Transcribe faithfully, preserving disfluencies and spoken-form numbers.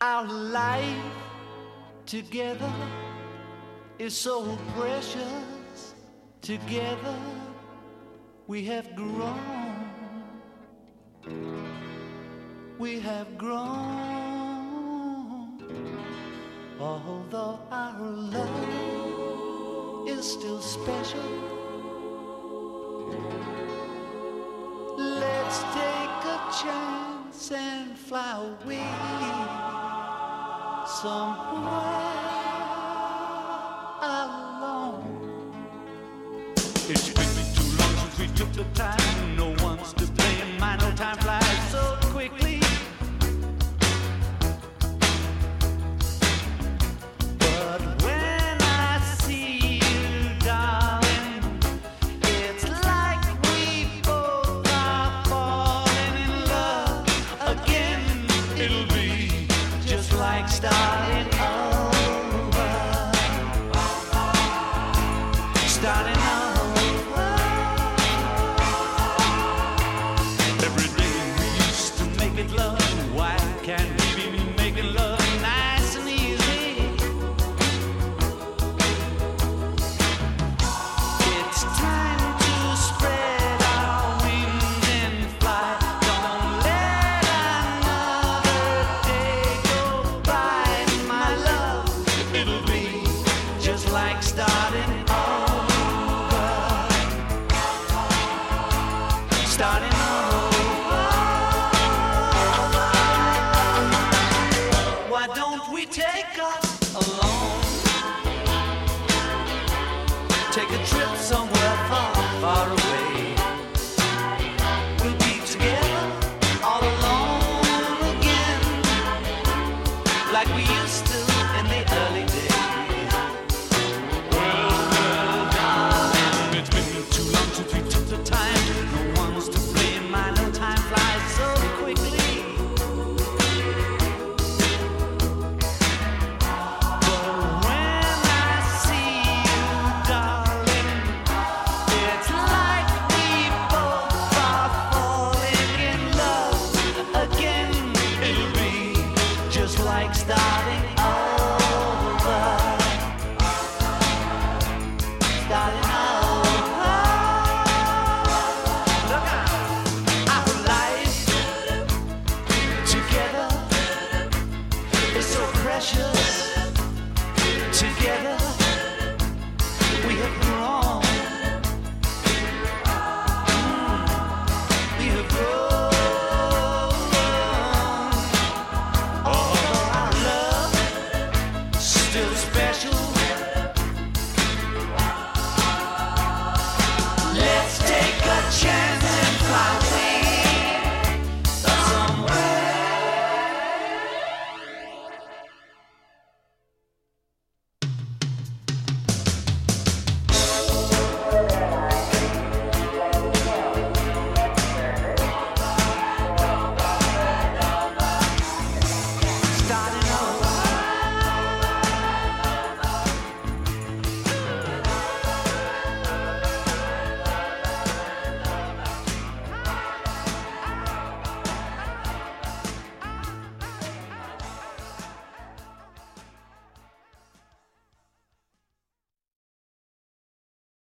Our life together is so precious. Together we have grown. We have grown. Although our love is still special, let's take a chance and fly away somewhere alone. It's been too long since we took the time. No one's to blame. I know time flies so quickly. But when I see you, darling, it's like we both are falling in love again. It'll be just like starting over. Starting over. Every day we used to make it love. Why can't we be making love nice and easy? It's time to spread our wings and fly. Don't let another day go by, my love. It'll be just like starting over. Starting over.